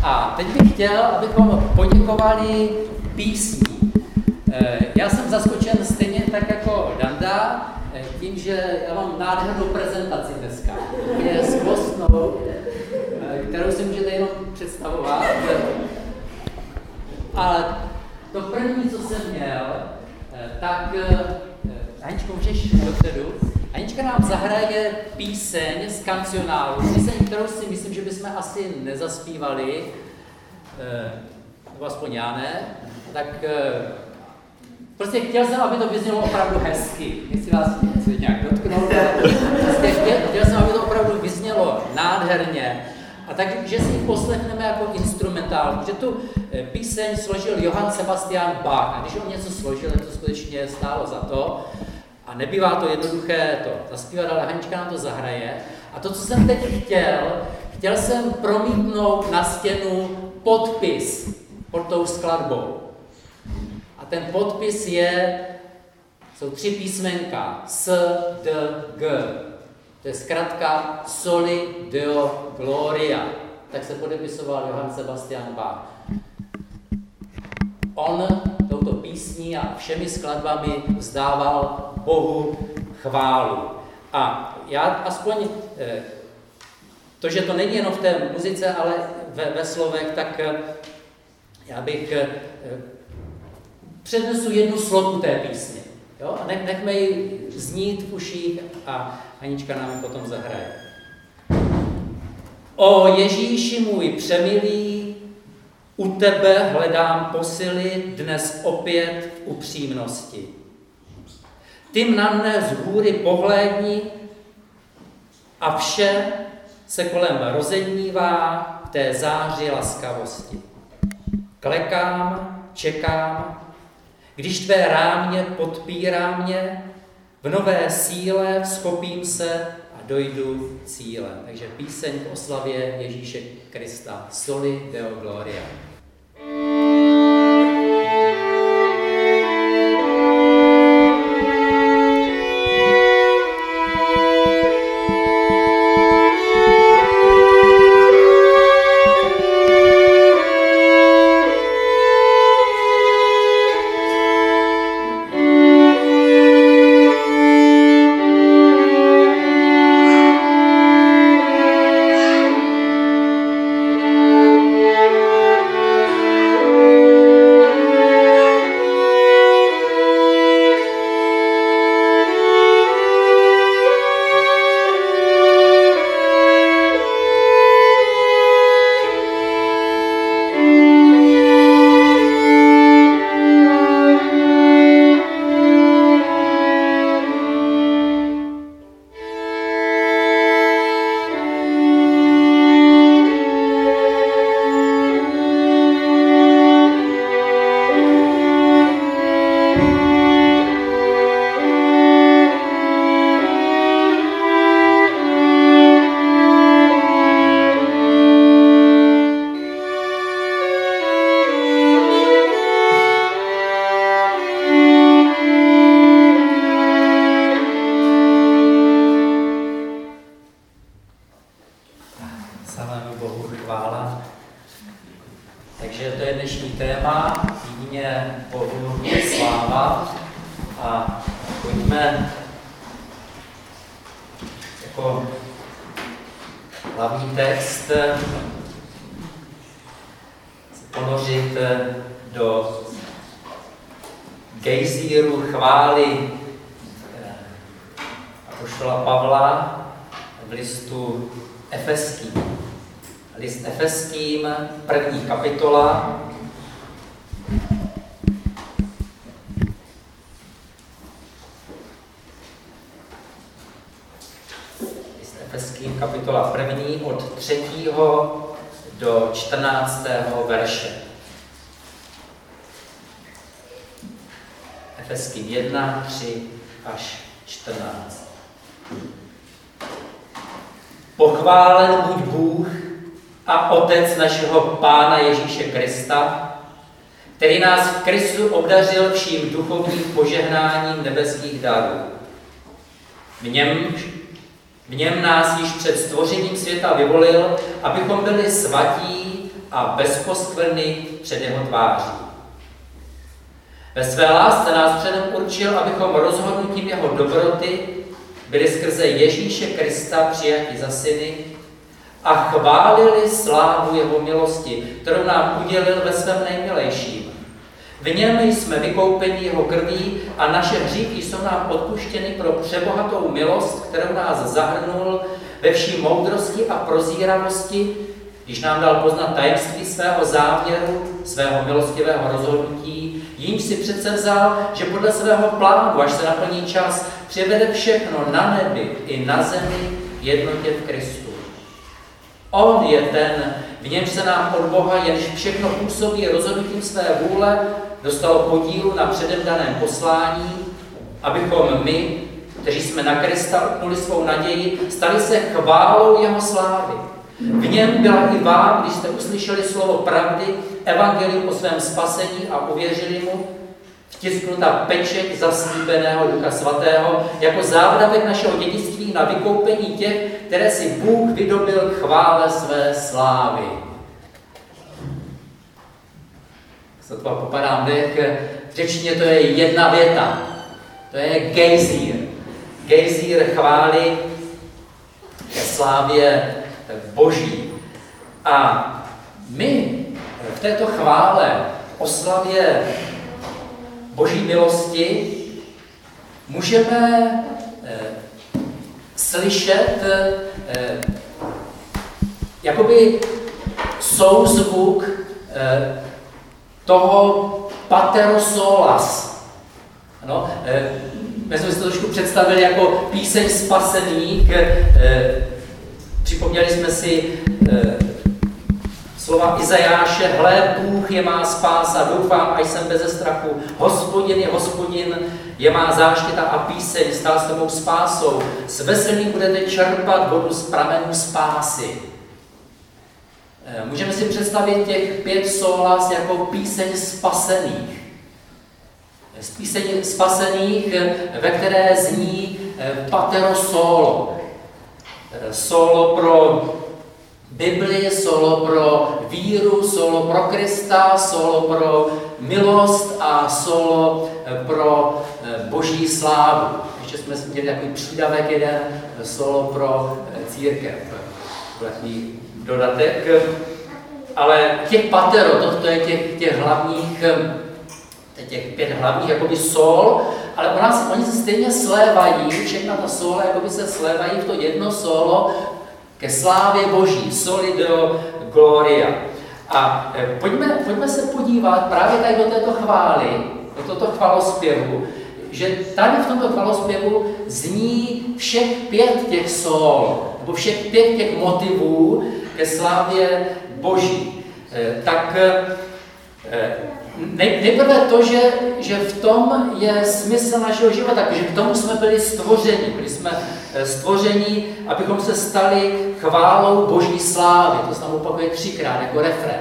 A teď bych chtěl, abychom poděkovali písní. Já jsem zaskočen stejně tak jako Danda, tím, že já mám nádhernou prezentaci dneska. Je skvostnou, kterou si můžete jenom představovat. Ale to první, co jsem měl, tak Aničko, můžeš dopředu? Anička nám zahraje píseň z kancionálu, píseň, kterou si myslím, že bychom asi nezaspívali, nebo aspoň já ne, tak prostě chtěl jsem, aby to vyznělo opravdu hezky. Nechci vás nějak dotknout, prostě chtěl jsem, aby to opravdu vyznělo nádherně. A takže si ji poslechneme jako instrumentál, protože tu píseň složil Johann Sebastian Bach. A když on něco složil, tak to skutečně stálo za to. A nebývá to jednoduché to zaspívat, ale Hanička nám to zahraje. A to, co jsem teď chtěl jsem promítnout na stěnu podpis pod tou skladbou. A ten podpis jsou 3 písmenka, S, D, G. To je zkratka Soli Deo Gloria. Tak se podepisoval Johann Sebastian Bach. On touto písní a všemi skladbami vzdával Bohu chválu. A já aspoň to, že to není jenom v té muzice, ale ve slovech, tak já bych přednesu jednu sloku té písně. Jo? A nechme ji znít v uších a Anička nám ji potom zahraje. O Ježíši můj přemilý, u tebe hledám posily dnes opět v upřímnosti. Ty na mne z hůry pohlédni a vše se kolem rozednívá v té záři laskavosti. Klekám, čekám, když tvé rámě podpírá mě, v nové síle vzchopím se a dojdu cíle. Takže píseň v oslavě Ježíše Krista, Soli Deo Gloria. List Efeským, 1. kapitola. List Efeským, kapitola 1. od 3. do 14. verše. Efeským 1, 3 až 14. Pochválen buď Bůh a Otec našeho Pána Ježíše Krista, který nás v Kristu obdařil vším duchovním požehnáním nebeských darů. V něm nás již před stvořením světa vyvolil, abychom byli svatí a bez poskvrny před jeho tváří. Ve své lásce nás předem určil, abychom rozhodnutím jeho dobroty byli skrze Ježíše Krista přijati za syny a chválili slávu jeho milosti, kterou nám udělil ve svém nejmilejším. V něm jsme vykoupeni jeho krví a naše hříchy jsou nám odpuštěny pro přebohatou milost, kterou nás zahrnul ve vší moudrosti a prozíravosti, když nám dal poznat tajemství svého záměru, svého milostivého rozhodnutí, jímž si přece vzal, že podle svého plánu, až se naplní čas, přivede všechno na nebi i na zemi v jednotě v Kristu. On je ten, v němž se nám od Boha, jenž všechno působí rozhodnutím své vůle, dostalo podílu na předem daném poslání, abychom my, kteří jsme na Krista upnuli svou naději, stali se chválou jeho slávy. V něm byla i vám, když jste uslyšeli slovo pravdy, evangelium o svém spasení a uvěřili mu, vtisknuta pečeť zaslíbeného Ducha Svatého jako závdavek našeho dědictví na vykoupení těch, které si Bůh vydobil k chvále své slávy. Sotva popadám dech, v řečtině to je jedna věta. To je gejzír. Gejzír chvály ke slávě Boží. A my v této chvále, oslavě Boží milosti můžeme slyšet jakoby souzvuk toho paterosolas. Ano, my jsme si to trošku představili jako píseň spasených. Připomněli jsme si slova Izajáše, hle, Bůh je má spása, doufám, až jsem beze strachu. Hospodin je Hospodin, je má záštita a píseň, stal se mou spásou. S veselím budete čerpat vodu z pramenů spásy. Můžeme si představit těch 5 solas jako píseň spasených. Píseň spasených, ve které zní patero solo. Solo pro Bibli, solo pro víru, solo pro Krista, solo pro milost a solo pro Boží slávu. Ještě jsme si měli takový přídavek jeden, solo pro církev. Takový dodatek. Ale těch patero, to je těch hlavních, těch 5 hlavních jakoby sol, ale oni se stejně slévají, všechna ta sola jakoby se slévají v to jedno solo ke slávě Boží, soli deo gloria. A pojďme se podívat právě tady do této chvály, do tohoto chvalospěvu, že tady v tomto chvalospěvu zní všech 5 těch sol, nebo všech 5 těch motivů ke slávě Boží. Tak nejprve to, že v tom je smysl našeho života, že k tomu jsme byli stvořeni. Byli jsme stvořeni, abychom se stali chválou Boží slávy. To se tam opakuje 3krát jako refrén.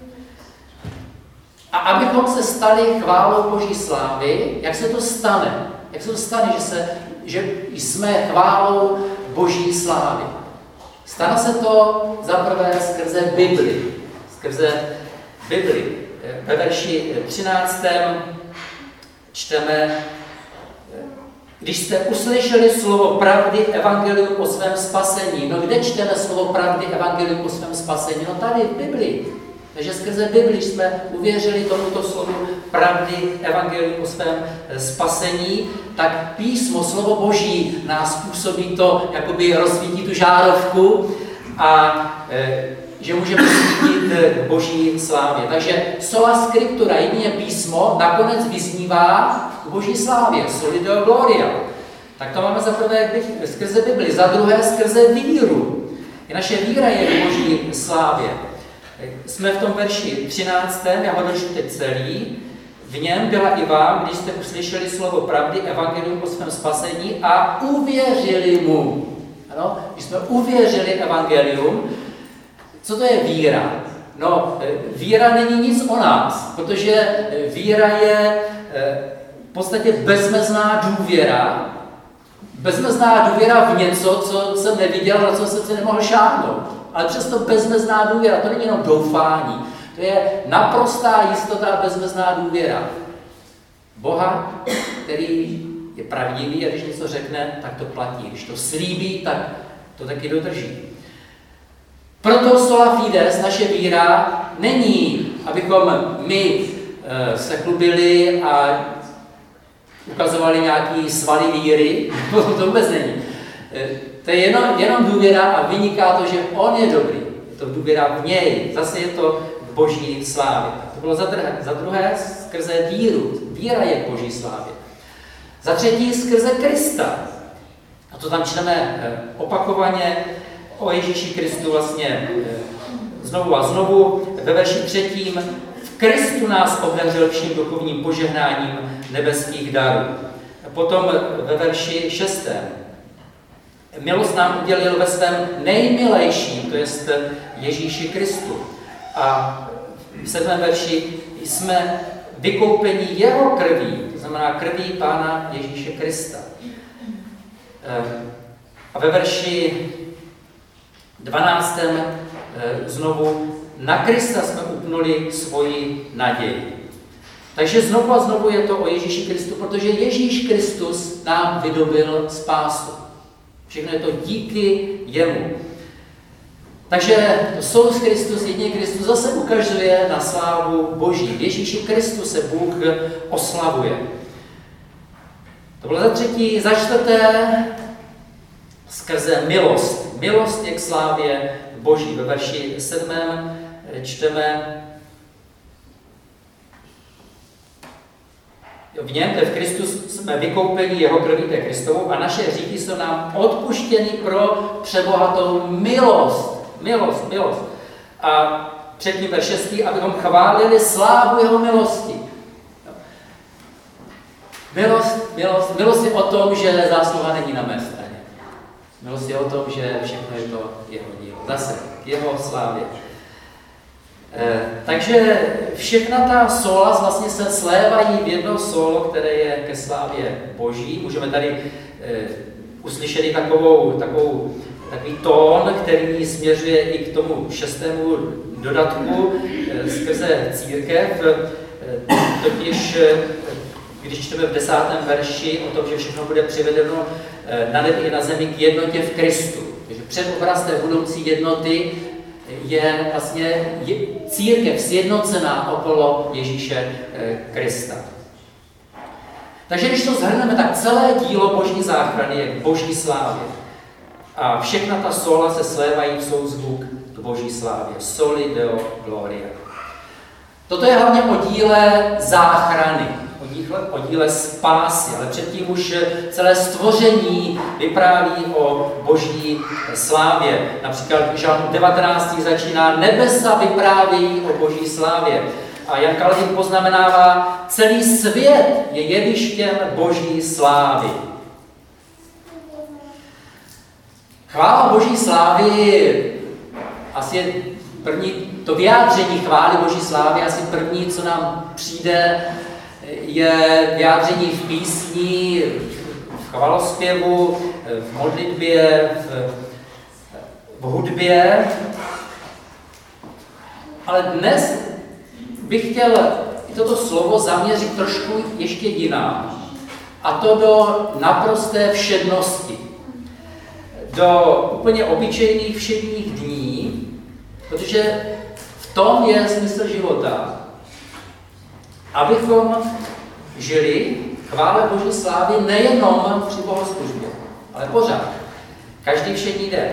A abychom se stali chválou Boží slávy, jak se to stane? Jak se to stane, že jsme chválou Boží slávy? Stane se to zaprvé skrze Bibli. Skrze Bibli. Ve verši 13. čteme, když jste uslyšeli slovo pravdy, evangelium o svém spasení. No kde čteme slovo pravdy, evangelium o svém spasení? No tady v Biblii. Takže skrze Bibli jsme uvěřili tomuto slovu pravdy, evangelium o svém spasení, tak písmo, slovo Boží nás působí to, jakoby rozsvítí tu žárovku a že můžeme svítit Boží slávě. Takže sola scriptura, jedině písmo, nakonec vyznívá k Boží slávě, soli deo gloria. Tak to máme za prvé skrze Bibli, za druhé skrze víru. I naše víra je k Boží slávě. Jsme v tom verši 13. Já ho dočtu teď celý. V něm byla i vám, když jste uslyšeli slovo pravdy, evangelium o svém spasení a uvěřili mu. Ano, když jsme uvěřili evangelium, co to je víra? No, víra není nic o nás, protože víra je v podstatě bezmezná důvěra. Bezmezná důvěra v něco, co jsem neviděl, na co jsem si nemohl šáhnout. ale přesto bezmezná důvěra. To není jenom doufání, to je naprostá jistota a bezmezná důvěra. Boha, který je pravdivý a když něco řekne, tak to platí. Když to slíbí, tak to taky dodrží. Proto sola fides, naše víra, není, abychom my se chlubili a ukazovali nějaký svaly víry. To vůbec není. To je jenom důvěra a vyniká to, že on je dobrý. Je to důvěra v něj. Zase je to v boží slávě. To bylo za druhé skrze víru. Víra je v boží slávě. Za třetí skrze Krista. A to tam čteme opakovaně o Ježíši Kristu vlastně znovu a znovu. Ve verši 3. V Kristu nás obdařil vším duchovním požehnáním nebeských darů. A potom ve verši 6. Milost nám udělil ve svém nejmilejším, to jest Ježíši Kristu. A v 7. verši jsme vykoupeni jeho krví, to znamená krví Pána Ježíše Krista. A ve verši 12. znovu na Krista jsme upnuli svoji naději. Takže znovu a znovu je to o Ježíši Kristu, protože Ježíš Kristus nám vydobil spásu. Všechno je to díky jemu. Takže solus Christus, jedině Kristus, zase ukazuje na slávu Boží. V Ježíši Kristu se Bůh oslavuje. To bylo za třetí. Za čtvrté skrze milost. Milost je k slávě Boží. Ve verši 7. čteme: v něm, v Kristu jsme vykoupeni jeho krví, to je Kristovou, a naše hříchy jsou nám odpuštěny pro přebohatou milost. Milost. A třetí verš 6. abychom chválili slávu jeho milosti. Milost je o tom, že zásluha není na mé straně. Milost je o tom, že všechno je to jeho dílo. Zase k jeho slávě. Takže všechna ta sola vlastně se slévají v jedno solo, které je ke slávě Boží. Můžeme tady uslyšet i takový tón, který směřuje i k tomu 6. dodatku skrze církev. Totiž, když čteme v 10. verši o tom, že všechno bude přivedeno na nebi i na zemi k jednotě v Kristu. Takže předobraz té budoucí jednoty je vlastně církev sjednocená okolo Ježíše Krista. Takže když to shrneme, tak celé dílo Boží záchrany je k Boží slávě. A všechna ta sola se slévají v souzvuk k Boží slávě. Soli Deo Gloria. Toto je hlavně o díle záchrany, o díle spásy, ale předtím už celé stvoření vypráví o Boží slávě. Například Žalm 19. začíná: nebesa vyprávějí o Boží slávě. A Jan Kalvin poznamenává: celý svět je jevištěm Boží slávy. Chvála Boží slávy asi je první, to vyjádření chvály Boží slávy, asi první, co nám přijde, je vyjádření v písni, v chvalospěvu, v modlitbě, v hudbě. Ale dnes bych chtěl i toto slovo zaměřit trošku ještě jinam. A to do naprosté všednosti. Do úplně obyčejných všedních dní, protože v tom je smysl života. Abychom žili chvále Boží slávy nejenom při bohoslužbě, ale pořád. Každý všední den.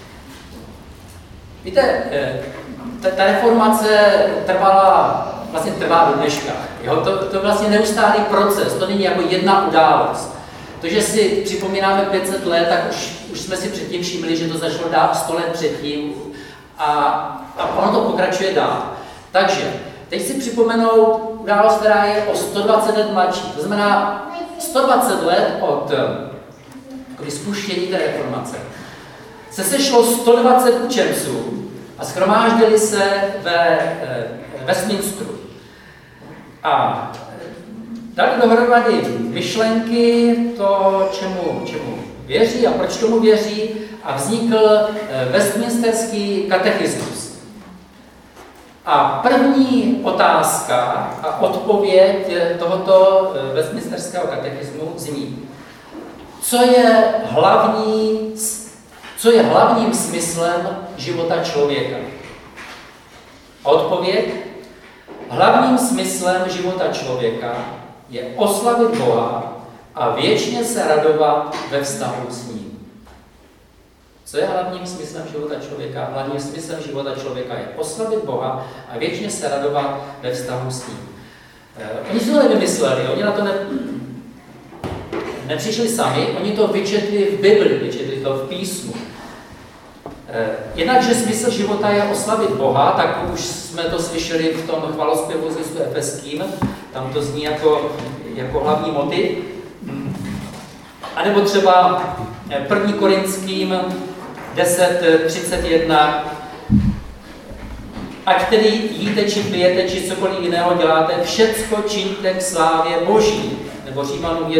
Víte, ta reformace trvá do dneška. Jo? To je vlastně neustálý proces, to není jako jedna událost. To, že si připomínáme 500 let, tak už jsme si předtím všimli, že to začalo dát 100 let předtím a ono to pokračuje dál. Takže teď si připomenout událost, která je o 120 let mladší. To znamená 120 let od spuštění té reformace. Se sešlo 120 učenců a shromáždili se ve Westminsteru. A dali dohromady myšlenky, to, čemu věří a proč tomu věří, a vznikl Westminsterský katechismus. A první otázka a odpověď tohoto Westminsterského katechismu zní, co je hlavním smyslem života člověka? A odpověď, hlavním smyslem života člověka je oslavit Boha a věčně se radovat ve vztahu s ním. Co je hlavním smyslem života člověka? Hlavním smyslem života člověka je oslavit Boha a věčně se radovat ve vztahu s ním. Oni si to nevymysleli, oni na to nepřišli sami, oni to vyčetli v Bibli, vyčetli to v písmu. Jednakže smysl života je oslavit Boha, tak už jsme to slyšeli v tom chvalospěvu z listu Efeským, tam to zní jako hlavní motiv. A nebo třeba 1. Korinským 10:31. Ať tedy jíte, či pijete, či cokoliv jiného děláte, všecko čiňte k slávě Boží. Nebo Římanům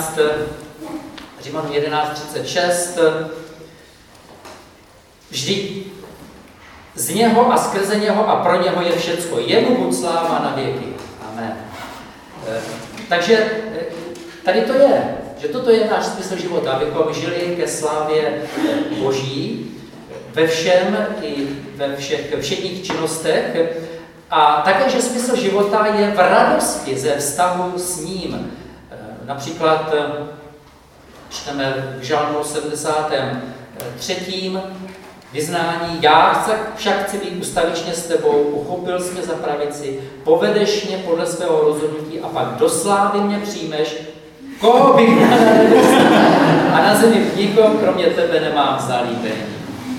11:36. Vždyť z něho a skrze něho a pro něho je všecko. Jemu buď sláva na věky. Amen. Takže tady to je, že toto je náš smysl života, abychom žili ke slávě Boží ve všem i ve všech všedních činnostech a také, že smysl života je v radosti ze vztahu s ním. Například čteme v Žalmu 73. vyznání, já však chci být ustavičně s tebou, uchopil jsi mě za pravici, povedeš mě podle svého rozhodnutí a pak do slávy mě přijmeš, koho bych na nebi a na zemi nikoho kromě tebe nemám zalíbení.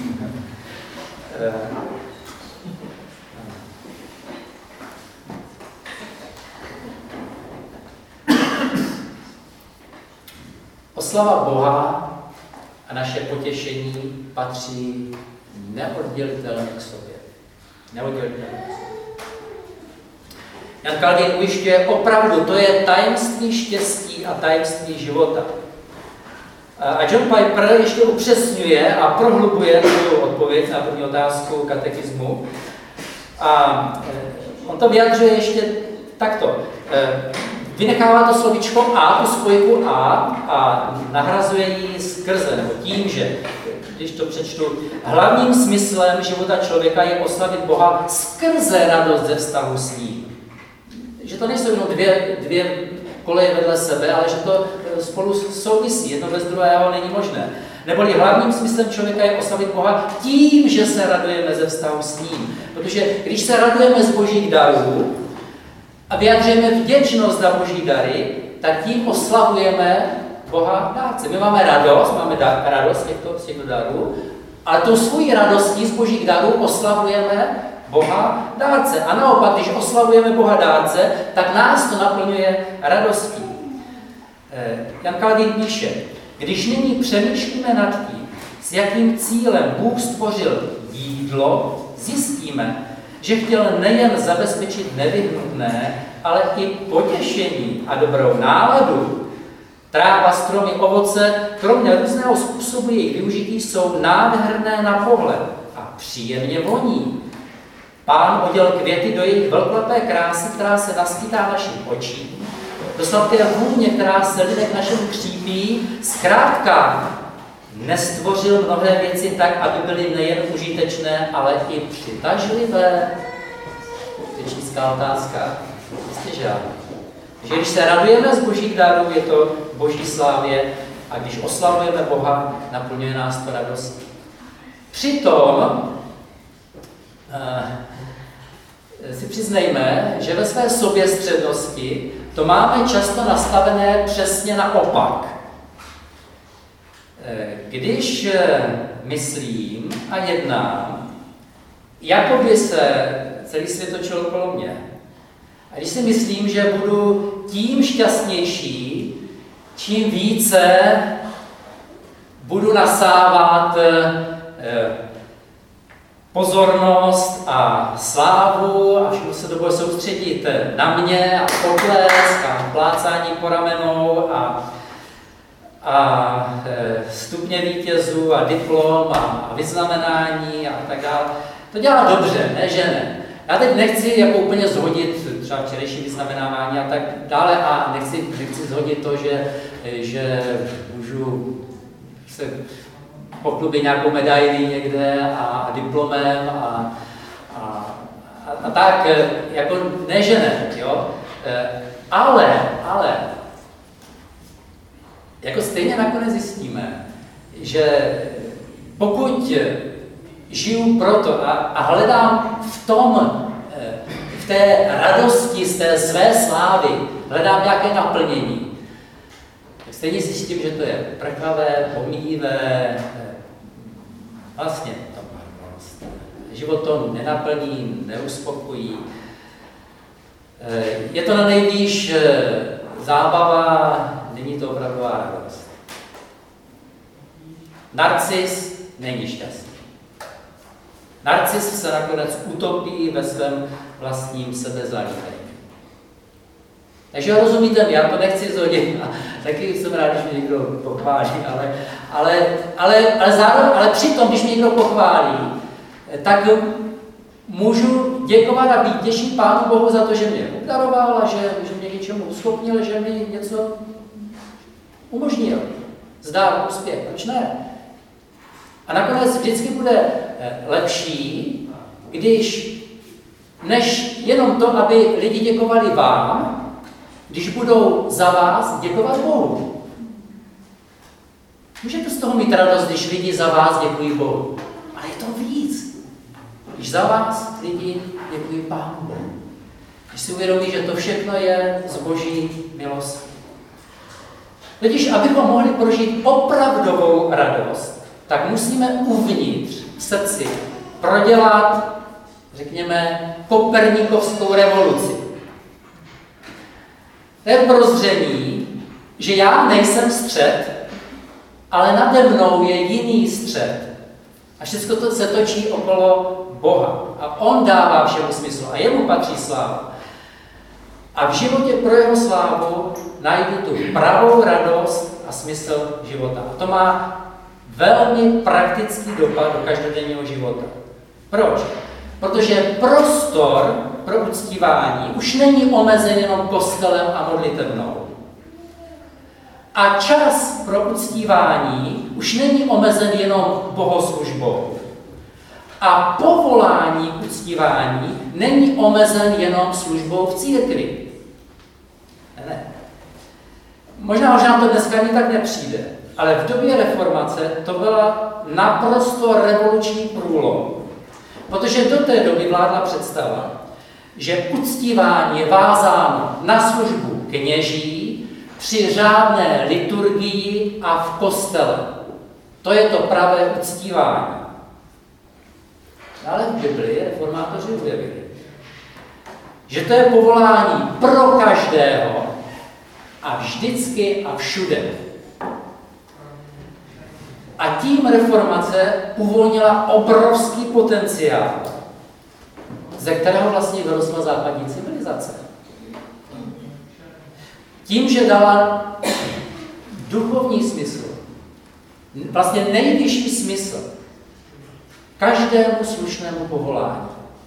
Oslava Boha a naše potěšení patří neoddělitelně k sobě. Jan Kalvín ujišťuje, opravdu to je tajemství štěstí a tajemství života. A John Piper ještě upřesňuje a prohlubuje svou odpověď na první otázku katechismu. A on to vyjadřuje ještě takto. Vynechává to slovíčko a, tu spojku a nahrazuje ji skrze, nebo tím, že, když to přečtu, hlavním smyslem života člověka je oslavit Boha skrze radost ze vztahu s ním. Že to nejsou jenom dvě koleje vedle sebe, ale že to spolu souvisí, jedno bez druhého není možné. Neboli hlavním smyslem člověka je oslavit Boha tím, že se radujeme ze vztahu s ním. Protože když se radujeme z Božích darů, a vyjadřujeme vděčnost za Boží dary, tak tím oslavujeme Boha dárce. My máme radost, radost z těchto darů, ale tou svojí radostí z Božích darů oslavujeme Boha dárce. A naopak, když oslavujeme Boha dárce, tak nás to naplňuje radostí. Jan Kalvín píše, když nyní přemýšlíme nad tím, s jakým cílem Bůh stvořil jídlo, zjistíme, že chtěl nejen zabezpečit nevyhnutné, ale i potěšení a dobrou náladu. Tráva, stromy, ovoce, kromě různého způsobu jejich využití, jsou nádherné na pohled a příjemně voní. Pán udělal květy do jejich velkolepé krásy, která se naskýtá našim očím, do sladké vůně, která se lidek našemu křípí. Zkrátka, nestvořil mnohé věci tak, aby byly nejen užitečné, ale i přitažlivé. Řečnická otázka. Jistě, že ano. Že když se radujeme z Božích darů, je to Boží slávě, a když oslavujeme Boha, naplňuje nás to radostí. Přitom si přiznejme, že ve své soběstřednosti to máme často nastavené přesně naopak. Když myslím a jednám, jako by se celý svět točil okolo mě. A když si myslím, že budu tím šťastnější, čím více budu nasávat pozornost a slávu a všechno se to bude soustředit na mě a potlesk a plácání po ramenou a stupně vítězů a diplom a vyznamenání a tak dále. To dělá dobře, ne že ne. Já teď nechci jako úplně zhodit třeba včerejší vyznamenávání a tak dále a nechci zhodit to, že můžu se pochlubit nějakou medailí někde a diplomem a tak, jako ne že ne, jo. Ale jako stejně nakonec zjistíme, že pokud žiju proto a hledám v té radosti z té své slávy, hledám nějaké naplnění, tak stejně zjistím, že to je prchavé, pomíjivé, vlastně to marnost. Život to nenaplní, neuspokojí. Je to na nejvýš zábava, není to opravdová radost. Narcis není šťastný. Narcis se nakonec utopí ve svém vlastním sebezanítení. Takže rozumíte mi, já to nechci zhodit, taky jsem rád, když mě někdo pochválí, ale přitom, když mě někdo pochválí, tak můžu děkovat a být těší Pánu Bohu za to, že mě obdaroval a že mě něčemu uschopnil, že mi něco umožnil. Zdál úspěch, proč ne? A nakonec vždycky bude lepší, než jenom to, aby lidi děkovali vám, když budou za vás děkovat Bohu. Můžete z toho mít radost, když lidi za vás děkují Bohu. Ale je to víc. Když za vás lidi děkují Pánu Bohu. Když si uvědomí, že to všechno je z Boží milosti. Totiž, abychom mohli prožít opravdovou radost, tak musíme uvnitř v srdci prodělat, řekněme, koperníkovskou revoluci. To je prozření, že já nejsem střed, ale nade mnou je jiný střed. A všechno to se točí okolo Boha. A on dává všemu smysl. A jemu patří sláva. A v životě pro jeho slávu najdu tu pravou radost a smysl života. A to má velmi praktický dopad do každodenního života. Proč? Protože prostor pro uctívání už není omezen jenom kostelem a modlitevnou. A čas pro uctívání už není omezen jenom bohoslužbou. A povolání k uctívání není omezen jenom službou v církvi. Ne. Možná nám to dneska ani tak nepřijde, ale v době reformace to byla naprosto revoluční průlom. Protože do té doby vládla představa, že uctívání je vázáno na službu kněží při řádné liturgii a v kostele. To je to pravé uctívání. Ale v Biblii reformátoři objevili, že to je povolání pro každého a vždycky a všude. A tím reformace uvolnila obrovský potenciál, ze kterého vlastně vyrostla západní civilizace. Tím, že dala duchovní smysl, vlastně nejvyšší smysl každému slušnému povolání.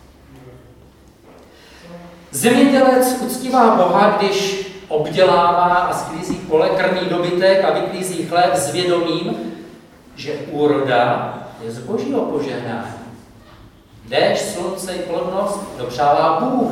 Zemědělec uctívá Boha, když obdělává a sklízí pole, krmí dobytek a vyklízí chléb s vědomím, že úroda je z Božího požehnání. Déšť, slunce i plodnost dopřává Bůh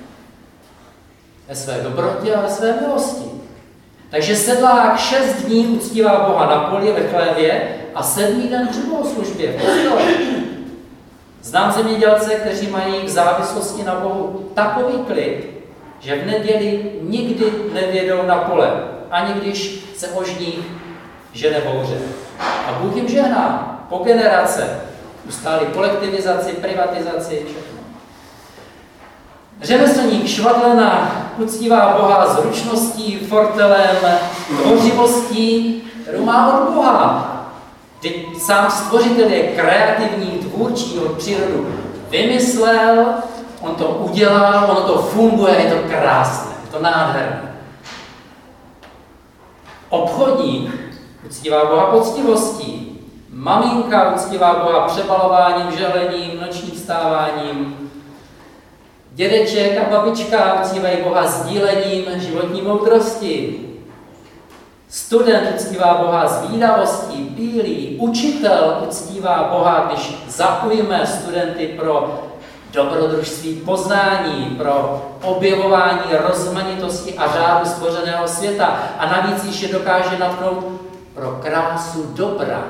ve své dobrotě a ve své milosti. Takže sedlák 6 dní uctívá Boha na poli ve chlévě a 7. den při bohoslužbě v kostele. Znám zemědělce, kteří mají v závislosti na Bohu takový klid, že v neděli nikdy nevědou na pole, ani když se ožní žene bouře. A Bůh jim žehná po generace. Ustáli kolektivizaci, privatizaci, všechno. Řemeslník švadlena uctívá Boha s ručností, fortelem, tvořivostí, kterou má od Boha. Teď sám stvořitel je kreativní, tvůrčí, od přírodu vymyslel, on to udělal, ono to funguje, je to krásné, je to nádherné. Obchodník uctívá Boha poctivostí. Maminka uctívá Boha přebalováním, želením, nočním vstáváním. Dědeček a babička uctívají Boha sdílením životní moudrosti. Student uctívá Boha zvídavostí, pílí. Učitel uctívá Boha, když zaujme studenty pro dobrodružství poznání, pro objevování rozmanitosti a řádu stvořeného světa a navíc ještě dokáže natknout pro krásu dobra.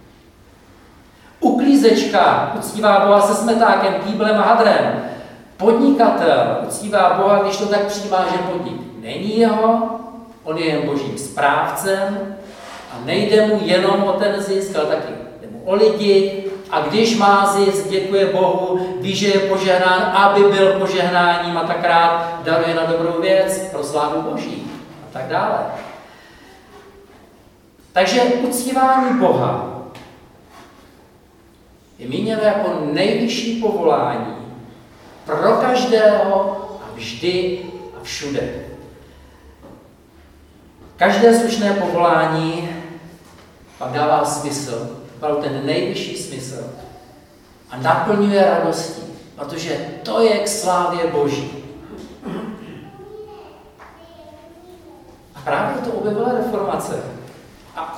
Uklízečka uctívá Boha se smetákem, kýblem a hadrem. Podnikatel uctívá Boha, když to tak přijímá, že podnik není jeho, on je jen božím správcem a nejde mu jenom o ten zisk, ale taky jde mu o lidi. A když má zisk, děkuje Bohu, ví, že je požehnán, aby byl požehnáním a tak rád daruje na dobrou věc, pro slávu Boží a tak dále. Takže uctívání Boha je míněno jako nejvyšší povolání pro každého a vždy a všude. Každé slušné povolání pak dává smysl, opravdu ten nejvyšší smysl a naplňuje radostí, protože to je k slávě Boží. A právě to objevila reformace a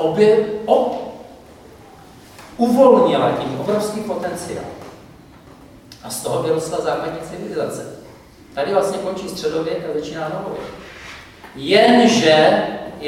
uvolnila tím obrovský potenciál. A z toho vyrostla západní civilizace. Tady vlastně končí středověk a začíná novověk. Jenže,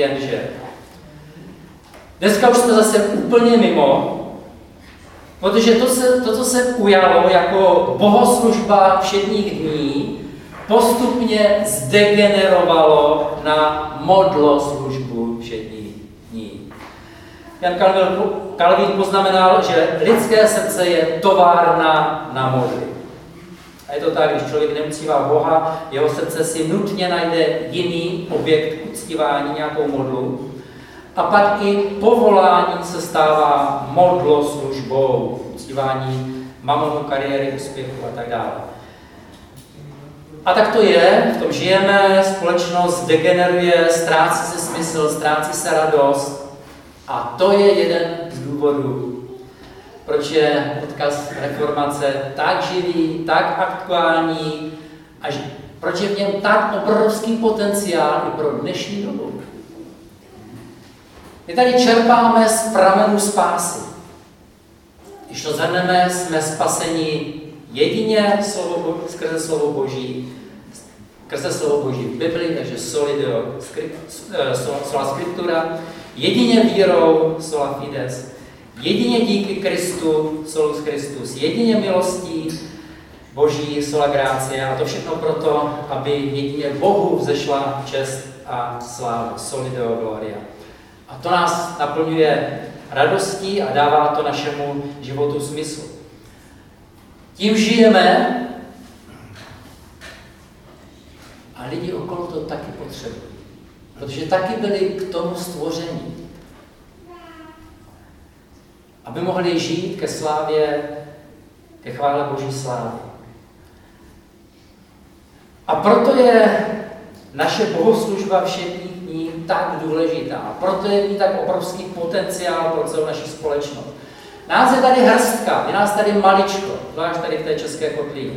dneska už jsme zase úplně mimo, protože to, co se ujalo jako bohoslužba všedních dní, postupně zdegenerovalo na modloslužbu všedních dní. Jan Kalvín poznamenal, že lidské srdce je továrna na modly. A je to tak, když člověk neuctívá Boha, jeho srdce si nutně najde jiný objekt uctívání, nějakou modlu. A pak i povolání se stává modloslužbou, uctívání mamonu, kariéry, úspěchu a tak dále. A tak to je, v tom žijeme, společnost degeneruje, ztrácí se smysl, ztrácí se radost. A to je jeden z důvodů, proč je odkaz reformace tak živý, tak aktuální a proč je v něm tak obrovský potenciál i pro dnešní dobu. My tady čerpáme z pramenu spásy. Když to zhrneme, jsme spaseni jedině skrze slovo Boží v Biblii, takže sola scriptura, jedině vírou, sola fides, jedině díky Kristu, solus Christus, jedině milostí Boží, sola gratia, a to všechno proto, aby jedině Bohu vzešla čest a sláva, soli Deo gloria. A to nás naplňuje radostí a dává to našemu životu smysl. Tím žijeme a lidi okolo to taky potřebují. Protože taky byli k tomu stvoření. Aby mohli žít ke slávě, ke chvále Boží slávy. A proto je naše bohoslužba všedních dní tak důležitá. A proto je v ní tak obrovský potenciál pro celou naši společnost. Nás je tady hrstka, je nás tady maličko, zvlášť tady v té České kotlině.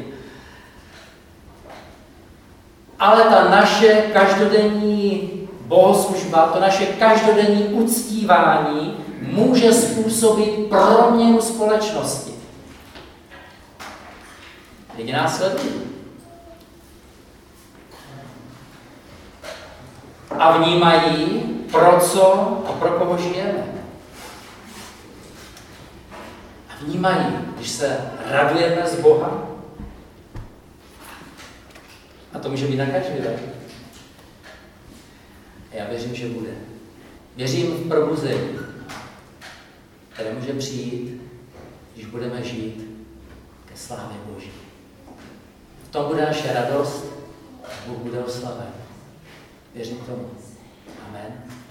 Ale ta naše každodenní bohoslužba, to naše každodenní uctívání může způsobit proměnu společnosti. Lidi nás sledují. A vnímají, pro co a pro koho žijeme. A vnímají, když se radujeme z Boha. A to může být na každý den. Já věřím, že bude. Věřím v probuzení, které může přijít, když budeme žít ke slávě Boží. V tom bude naše radost, Bůh bude oslaven. Věřím tomu. Amen.